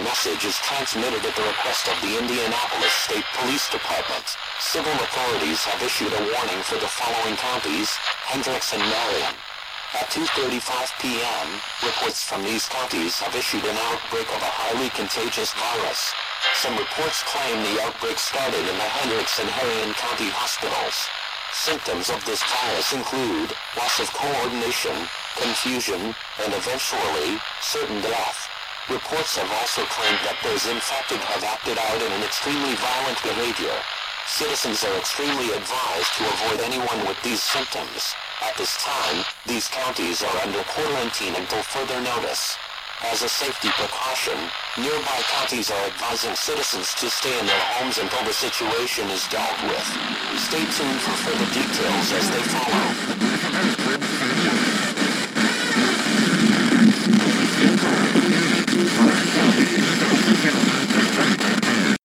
message is transmitted at the request of the Indianapolis State Police Department. Civil authorities have issued a warning for the following counties: Hendricks and Marion. At 2:35 p.m., reports from these counties have issued an outbreak of a highly contagious virus. Some reports claim the outbreak started in the Hendricks and Marion County hospitals. Symptoms of this virus include loss of coordination, confusion, and eventually, certain death. Reports have also claimed that those infected have acted out in an extremely violent behavior. Citizens are extremely advised to avoid anyone with these symptoms. At this time, these counties are under quarantine until further notice. As a safety precaution, nearby counties are advising citizens to stay in their homes until the situation is dealt with. Stay tuned for further details as they follow.